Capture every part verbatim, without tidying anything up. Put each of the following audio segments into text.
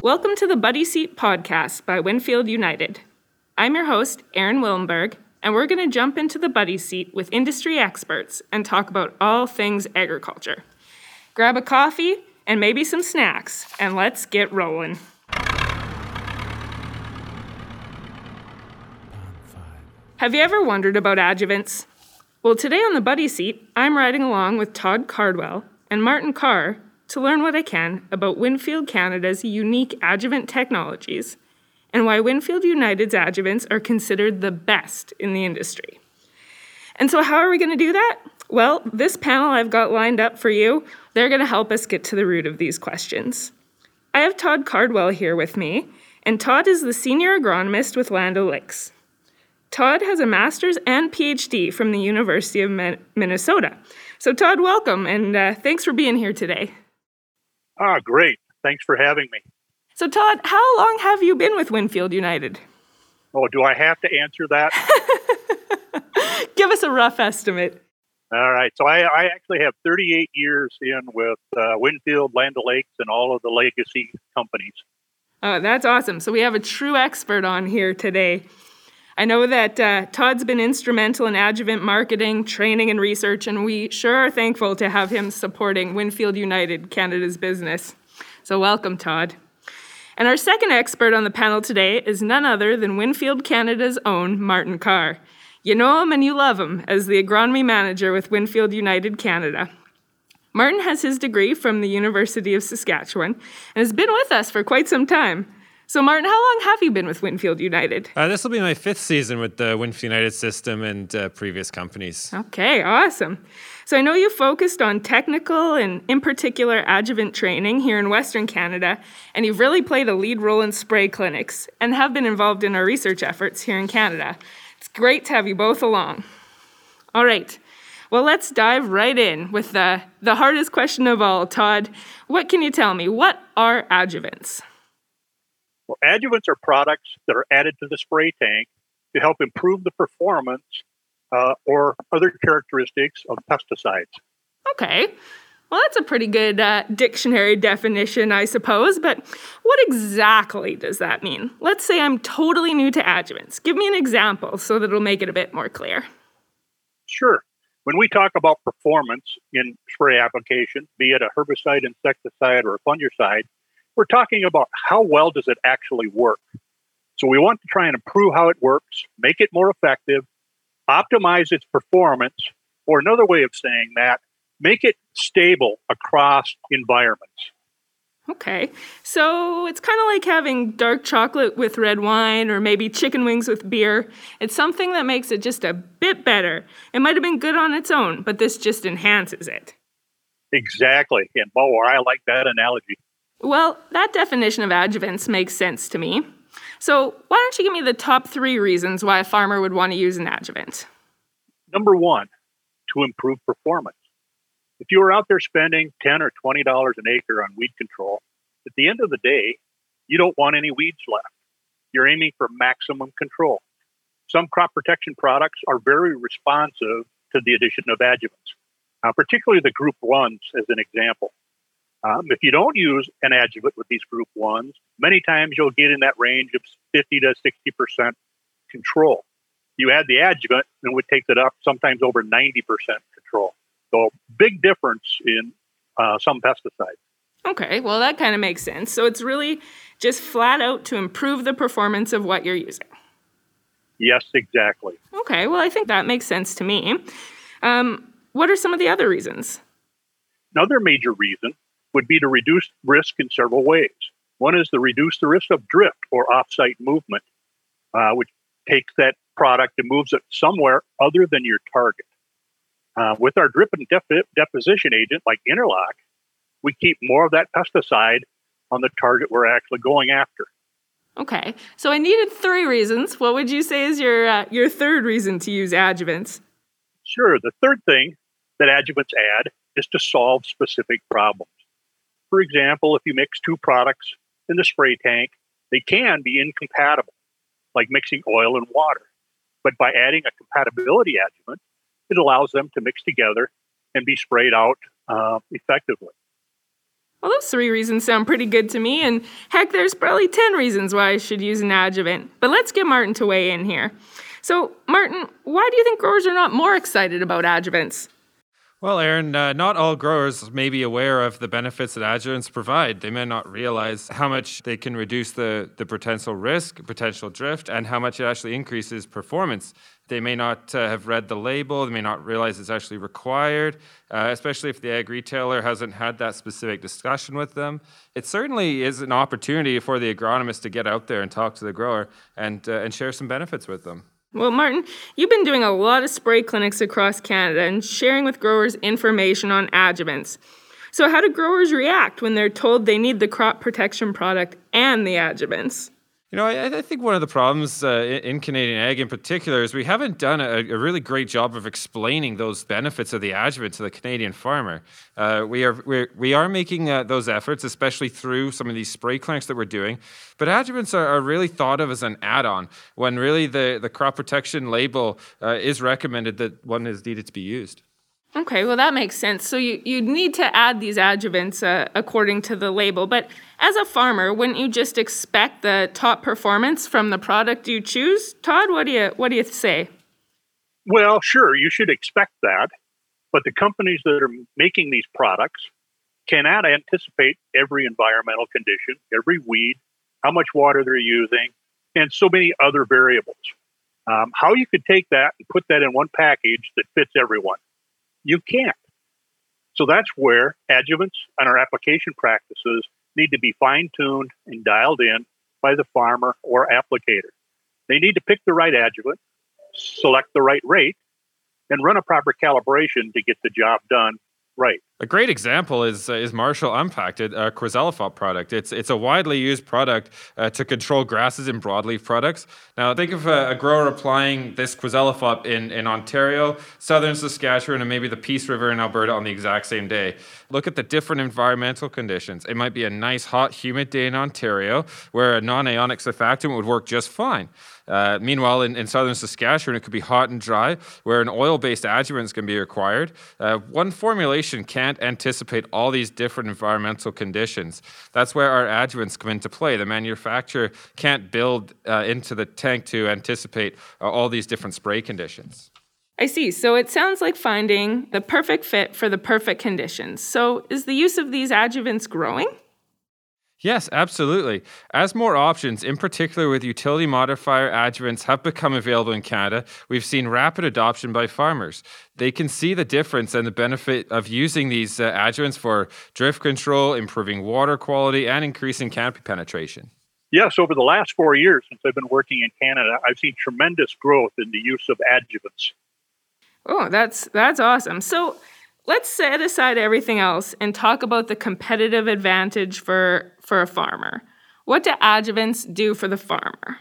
Welcome to the Buddy Seat podcast by Winfield United. I'm your host, Erin Willenberg, and we're going to jump into the Buddy Seat with industry experts and talk about all things agriculture. Grab a coffee and maybe some snacks, and let's get rolling. Have you ever wondered about adjuvants? Well, today on the Buddy Seat, I'm riding along with Todd Cardwell and Martin Carr to learn what I can about Winfield Canada's unique adjuvant technologies and why Winfield United's adjuvants are considered the best in the industry. And so how are we going to do that? Well, this panel I've got lined up for you, they're going to help us get to the root of these questions. I have Todd Cardwell here with me, and Todd is the senior agronomist with Land O'Lakes. Todd has a master's and P H D from the University of Minnesota. So Todd, welcome, and uh, thanks for being here today. Ah, great. Thanks for having me. So Todd, how long have you been with Winfield United? Oh, do I have to answer that? Give us a rough estimate. All right. So I, I actually have thirty-eight years in with uh, Winfield, Land O'Lakes, and all of the legacy companies. Oh, that's awesome. So we have a true expert on here today. I know that uh, Todd's been instrumental in adjuvant marketing, training, and research, and we sure are thankful to have him supporting Winfield United, Canada's business. So welcome, Todd. And our second expert on the panel today is none other than Winfield Canada's own Martin Carr. You know him and you love him as the agronomy manager with Winfield United Canada. Martin has his degree from the University of Saskatchewan and has been with us for quite some time. So, Martin, how long have you been with Winfield United? Uh, this will be my fifth season with the Winfield United system and uh, previous companies. Okay, awesome. So I know you focused on technical and, in particular, adjuvant training here in Western Canada, and you've really played a lead role in spray clinics and have been involved in our research efforts here in Canada. It's great to have you both along. All right. Well, let's dive right in with the, the hardest question of all. Todd, what can you tell me? What are adjuvants? Well, adjuvants are products that are added to the spray tank to help improve the performance uh, or other characteristics of pesticides. Okay. Well, that's a pretty good uh, dictionary definition, I suppose, but what exactly does that mean? Let's say I'm totally new to adjuvants. Give me an example so that it'll make it a bit more clear. Sure. When we talk about performance in spray application, be it a herbicide, insecticide, or a fungicide, we're talking about how well does it actually work. So we want to try and improve how it works, make it more effective, optimize its performance, or another way of saying that, make it stable across environments. Okay, so it's kind of like having dark chocolate with red wine or maybe chicken wings with beer. It's something that makes it just a bit better. It might have been good on its own, but this just enhances it. Exactly, and oh, I like that analogy. Well, that definition of adjuvants makes sense to me. So why don't you give me the top three reasons why a farmer would want to use an adjuvant? Number one, to improve performance. If you were out there spending ten dollars or twenty dollars an acre on weed control, at the end of the day, you don't want any weeds left. You're aiming for maximum control. Some crop protection products are very responsive to the addition of adjuvants, uh, particularly the group ones as an example. Um, if you don't use an adjuvant with these group ones, many times you'll get in that range of fifty to sixty percent control. You add the adjuvant, and it takes it up sometimes over ninety percent control. So big difference in uh, some pesticides. Okay, well, that kind of makes sense. So it's really just flat out to improve the performance of what you're using. Yes, exactly. Okay, well, I think that makes sense to me. Um, what are some of the other reasons? Another major reason would be to reduce risk in several ways. One is to reduce the risk of drift or off-site movement, uh, which takes that product and moves it somewhere other than your target. Uh, with our drip and dep- deposition agent like Interlock, we keep more of that pesticide on the target we're actually going after. Okay, so I needed three reasons. What would you say is your uh, your third reason to use adjuvants? Sure. The third thing that adjuvants add is to solve specific problems. For example, if you mix two products in the spray tank, they can be incompatible, like mixing oil and water. But by adding a compatibility adjuvant, it allows them to mix together and be sprayed out uh, effectively. Well, those three reasons sound pretty good to me, and heck, there's probably ten reasons why I should use an adjuvant. But let's get Martin to weigh in here. So, Martin, why do you think growers are not more excited about adjuvants? Well, Aaron, uh, not all growers may be aware of the benefits that adjuvants provide. They may not realize how much they can reduce the, the potential risk, potential drift, and how much it actually increases performance. They may not uh, have read the label. They may not realize it's actually required, uh, especially if the ag retailer hasn't had that specific discussion with them. It certainly is an opportunity for the agronomist to get out there and talk to the grower and uh, and share some benefits with them. Well, Martin, you've been doing a lot of spray clinics across Canada and sharing with growers information on adjuvants. So how do growers react when they're told they need the crop protection product and the adjuvants? You know, I, I think one of the problems uh, in Canadian ag in particular is we haven't done a, a really great job of explaining those benefits of the adjuvant to the Canadian farmer. Uh, we are we're, we are making uh, those efforts, especially through some of these spray clinics that we're doing. But adjuvants are, are really thought of as an add-on when really the, the crop protection label uh, is recommended that one is needed to be used. Okay, well, that makes sense. So you, you need to add these adjuvants uh, according to the label. But as a farmer, wouldn't you just expect the top performance from the product you choose? Todd, what do you what do you say? Well, sure, you should expect that. But the companies that are making these products cannot anticipate every environmental condition, every weed, how much water they're using, and so many other variables. Um, how you could take that and put that in one package that fits everyone? You can't. So that's where adjuvants and our application practices need to be fine-tuned and dialed in by the farmer or applicator. They need to pick the right adjuvant, select the right rate, and run a proper calibration to get the job done right. A great example is uh, is Marshall Unpacked, a Quizalofop product. It's it's a widely used product uh, to control grasses in broadleaf products. Now, think of a, a grower applying this Quizalofop in, in Ontario, southern Saskatchewan, and maybe the Peace River in Alberta on the exact same day. Look at the different environmental conditions. It might be a nice, hot, humid day in Ontario where a non-ionic surfactant would work just fine. Uh, meanwhile, in, in southern Saskatchewan, it could be hot and dry, where an oil-based adjuvant is going to be required. Uh, one formulation can't anticipate all these different environmental conditions. That's where our adjuvants come into play. The manufacturer can't build uh, into the tank to anticipate uh, all these different spray conditions. I see. So it sounds like finding the perfect fit for the perfect conditions. So is the use of these adjuvants growing? Yes, absolutely. As more options, in particular with utility modifier adjuvants, have become available in Canada, we've seen rapid adoption by farmers. They can see the difference and the benefit of using these uh, adjuvants for drift control, improving water quality, and increasing canopy penetration. Yes, over the last four years since I've been working in Canada, I've seen tremendous growth in the use of adjuvants. Oh, that's that's awesome. So let's set aside everything else and talk about the competitive advantage for, for a farmer. What do adjuvants do for the farmer?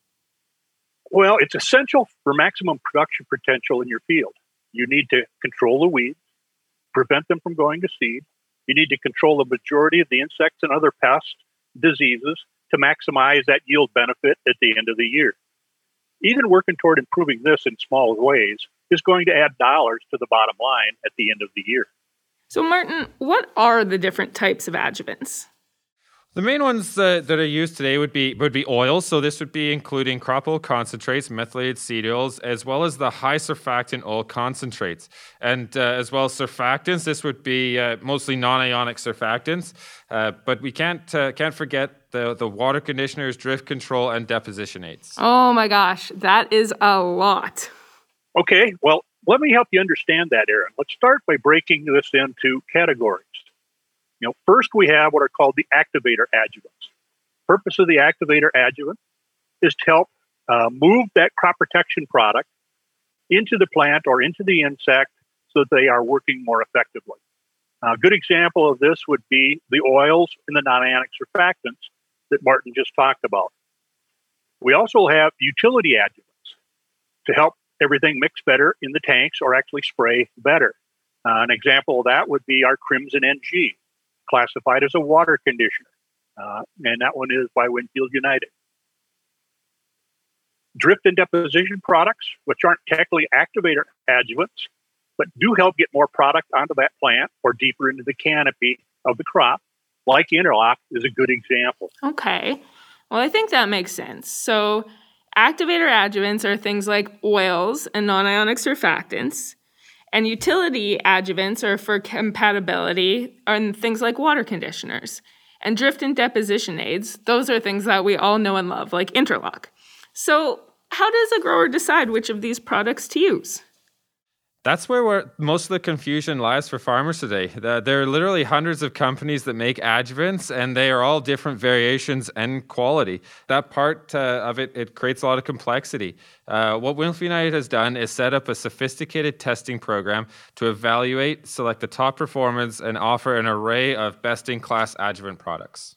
Well, it's essential for maximum production potential in your field. You need to control the weeds, prevent them from going to seed. You need to control the majority of the insects and other pest diseases to maximize that yield benefit at the end of the year. Even working toward improving this in small ways is going to add dollars to the bottom line at the end of the year. So, Martin, what are the different types of adjuvants? The main ones uh, that are used today would be would be oils. So this would be including crop oil concentrates, methylated seed oils, as well as the high surfactant oil concentrates. And uh, as well as surfactants, this would be uh, mostly non-ionic surfactants. Uh, but we can't uh, can't forget the, the water conditioners, drift control, and deposition aids. Oh my gosh, that is a lot. Okay, well, let me help you understand that, Aaron. Let's start by breaking this into categories. You know, first we have what are called the activator adjuvants. Purpose of the activator adjuvant is to help uh, move that crop protection product into the plant or into the insect so that they are working more effectively. A good example of this would be the oils and the non-ionic surfactants that Martin just talked about. We also have utility adjuvants to help everything mix better in the tanks or actually spray better. Uh, an example of that would be our Crimson N G, classified as a water conditioner, uh, and that one is by Winfield United. Drift and deposition products, which aren't technically activator adjuvants, but do help get more product onto that plant or deeper into the canopy of the crop. like Interlock is a good example. Okay. Well, I think that makes sense. So activator adjuvants are things like oils and non-ionic surfactants, and utility adjuvants are for compatibility and things like water conditioners. And drift and deposition aids, those are things that we all know and love, like Interlock. So how does a grower decide which of these products to use? That's where we're, most of the confusion lies for farmers today. The, there are literally hundreds of companies that make adjuvants, and they are all different variations and quality. That part uh, of it, it creates a lot of complexity. Uh, what Winfield United has done is set up a sophisticated testing program to evaluate, select the top performance, and offer an array of best-in-class adjuvant products.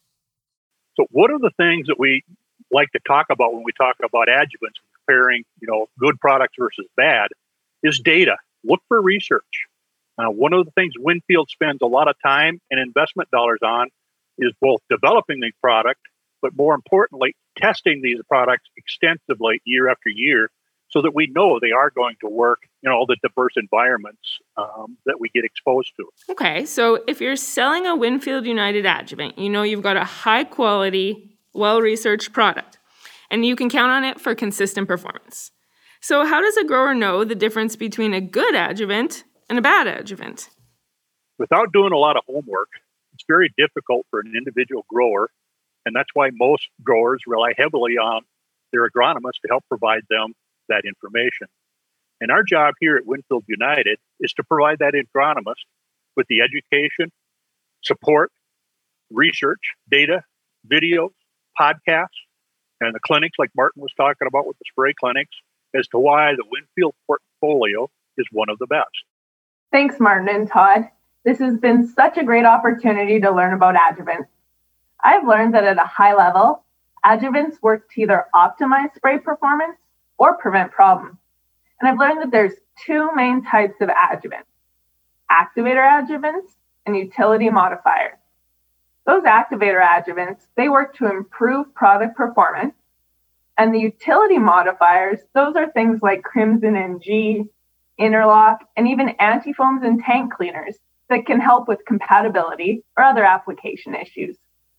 So one of the things that we like to talk about when we talk about adjuvants, comparing, you know, good products versus bad, is data. Look for research. Uh, one of the things Winfield spends a lot of time and investment dollars on is both developing the product, but more importantly, testing these products extensively year after year so that we know they are going to work in all the diverse environments um, that we get exposed to. Okay, so if you're selling a Winfield United adjuvant, you know you've got a high-quality, well-researched product, and you can count on it for consistent performance. So how does a grower know the difference between a good adjuvant and a bad adjuvant? Without doing a lot of homework, it's very difficult for an individual grower, and that's why most growers rely heavily on their agronomists to help provide them that information. And our job here at Winfield United is to provide that agronomist with the education, support, research, data, videos, podcasts, and the clinics like Martin was talking about with the spray clinics, as to why the Winfield portfolio is one of the best. Thanks, Martin and Todd. This has been such a great opportunity to learn about adjuvants. I've learned that at a high level, adjuvants work to either optimize spray performance or prevent problems. And I've learned that there's two main types of adjuvants, activator adjuvants and utility modifiers. Those activator adjuvants, they work to improve product performance. And the utility modifiers, those are things like Crimson N G, Interlock, and even antifoams and tank cleaners that can help with compatibility or other application issues.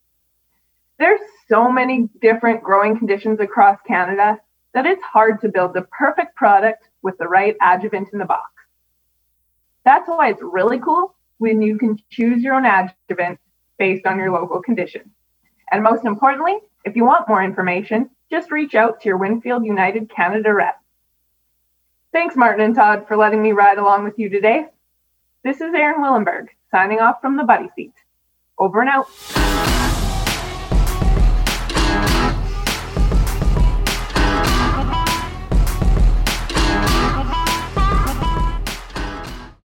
There's so many different growing conditions across Canada that it's hard to build the perfect product with the right adjuvant in the box. That's why it's really cool when you can choose your own adjuvant based on your local conditions. And most importantly, if you want more information, just reach out to your Winfield United Canada rep. Thanks, Martin and Todd, for letting me ride along with you today. This is Erin Willenberg, signing off from the Buddy Seat. Over and out.